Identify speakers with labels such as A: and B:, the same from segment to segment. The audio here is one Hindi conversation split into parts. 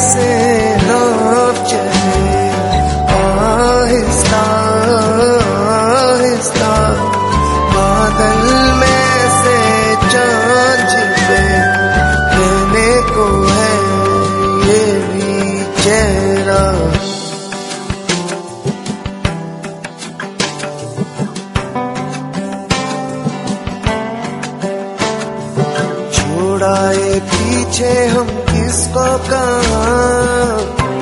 A: से नाव चले आहिस्ता आहिस्ता, बादल में से चांद छिपे, कहने को है ये भी चेहरा। छोड़ाए पीछे हम किसको कहाँ,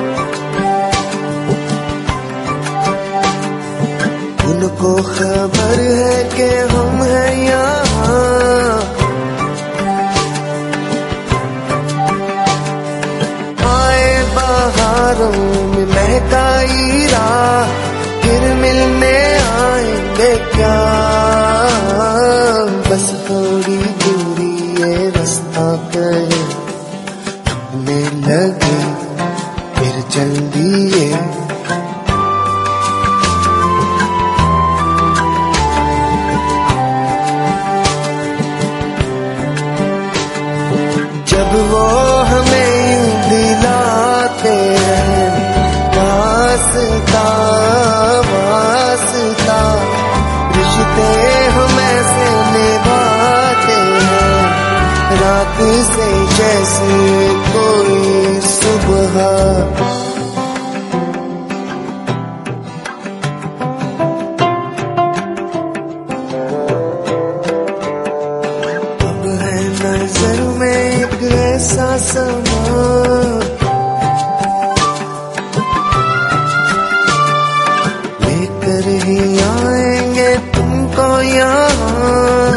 A: उनको खबर है कि हम हैं यहाँ। आए बहारों में महकाई राह, फिर मिलने आएंगे क्या, बस थोड़ी दूरी ये रास्ता कहे, थकने लगे फिर चल दिए। जब वो हमें यूं दिलाते हैं वास्ता वास्ता, रिश्ते हम ऐसे निभाते हैं, रात से जैसे कोई सुबह। अब है नजर में एक ऐसा समा, लेकर ही आएंगे तुमको यहाँ।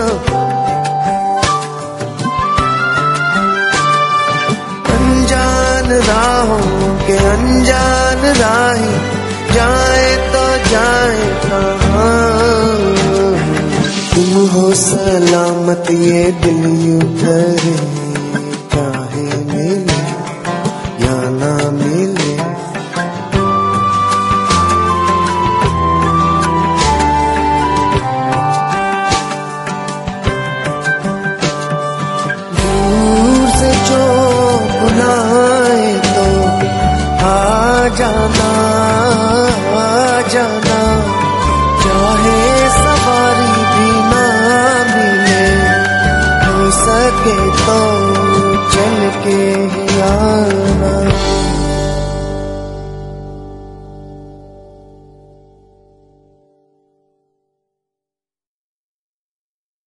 A: अनजान राहों के अनजान राही, जाए तो जाए कहाँ। तुम हो सलामत ये दिल यूं करे, चाहे मिले या ना मिले। दूर से जो बुलाए तो आ जाना आ जाना, चाहे सवारी भी ना मिले, हो सके तो चल के ही आ